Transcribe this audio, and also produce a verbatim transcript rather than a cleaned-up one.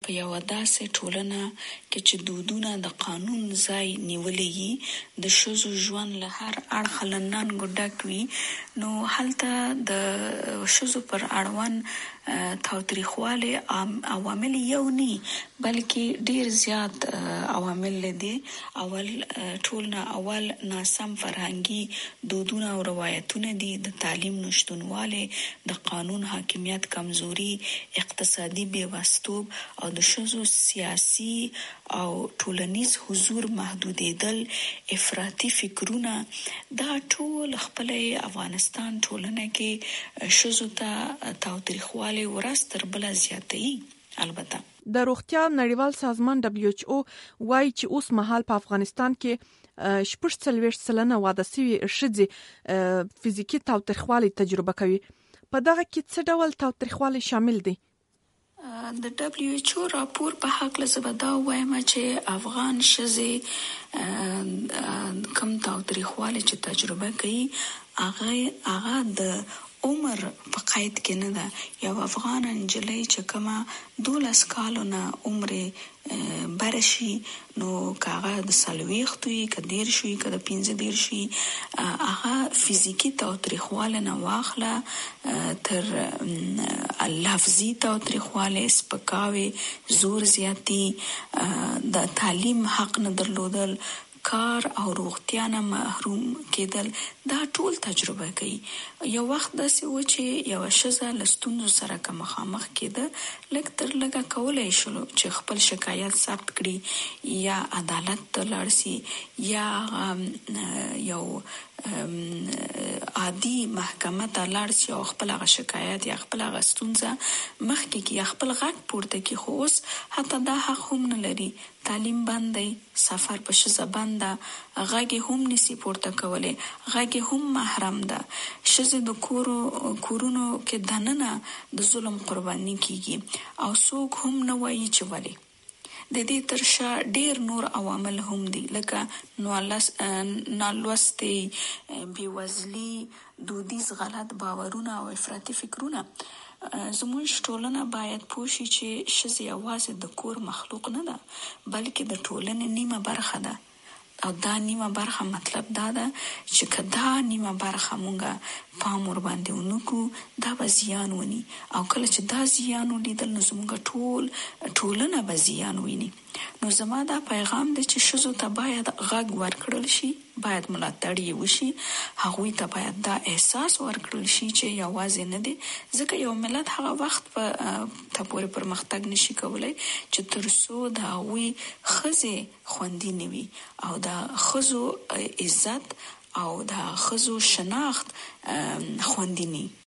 په یو داسې ټولنه کې چې دودونه د قانون ځای نیولې وي، د ښځو ژوند له هر اړخه له ننګو ډک وي، نو هلته د ښځو پر اړوند تاوتریخوالي عوامل یو ني بلکې ډیر زیات عوامل دي. اول ټول نه اول ناسم فرهنګي دودونه او روایتونه دي، د تعلیم نشټونواله، د قانون حاکمیت کمزوري، اقتصادي بیوستوب او د ښځو سیاسي او ټولنیز حضور محدودېدل، افراطي فکرونه، دا ټول خپل افغانستان ټولنه کې ښځو ته تاوتریخوالی ورځ تر بله زیاتوي. البته د روغتیا نړیوال سازمان دبلیو ایچ او وايي چې اوس مهال په افغانستان کې شپږ څلوېښت سلنه واده شوې ښځې فزیکي تاوتریخوالی تجربه کوي. په دغه کې څه ډول تاوتریخوالی شامل دی؟ د دبلیو ایچ او راپور په هکله زه به دا وایم چې افغان ښځې کوم تاوتریخوالی چې تجربه کوي هغه هغه د عمر په قید کې نه ده. یو افغان نجلۍ چې کومه دولس کالو نه عمر بره شي، نو که هغه د څلوېښتو وي، که دېرش وي، که د پنځه دېرش وي، هغه فزیکي تاوتریخوالی نه واخله تر لفظي تاوتریخوالی، سپکاوی، زور زیاتی، د تعلیم حق نه درلودل، کار او روغتیا نه محروم کېدل، دا ټول تجربه کوي. یو وخت داسې و چې یوه ښځه له ستونزو سره که مخامخ کېده، لږ تر لږه کولی شول چې خپل شکایت ثبت کړي، یا عدالت ته لاړ شي، یا یو عادي محکمه ته لاړ شي او خپل هغه شکایت یا خپل هغه ستونزه مخکې کړي یا خپل غږ پورته کړي. خو اوس حتی دا حق هم نه لري. تعلیم بند دی، سفر په ښځه بند ده، غږ یې هم نشي پورته کولی، غږ یې هم محرم ده. ښځې د کورو کورونو کې دننه د ظلم قرباني کیږي او څوک هم نه وایي چې ولې. د دې تر شا ډیر نور عوامل هم دي، لکه نالوستي، بېوزلي، دودیز غلط باورونه او افراطي فکرونه. زموږ ټولنه باید پوه شي چې ښځې یوازې د کور مخلوق نه ده، بلکې د ټولنې نیمه برخه ده. او دا نیمه برخه مطلب دا ده چې که دا نیمه برخه مونږه پام ور باندې ونکو، دا به زیان ونی، او کله چې دا زیان ولیدل نو زمونږ ټول ټولنه به زیان ویني. نو زما دا پیغام دی چې ښځو ته باید غږ ورکړل شي، باید ملاتړ یې وشي، هغوی ته باید دا احساس ورکړل شي چې یوازې نه دي، ځکه یو ملت هغه وخت په ته پورې پرمختګ نشي کولی چې تر څو د هغوی ښځې خوندي نه وي او د ښځو عزت او د ښځو شناخت خوندي نه وي.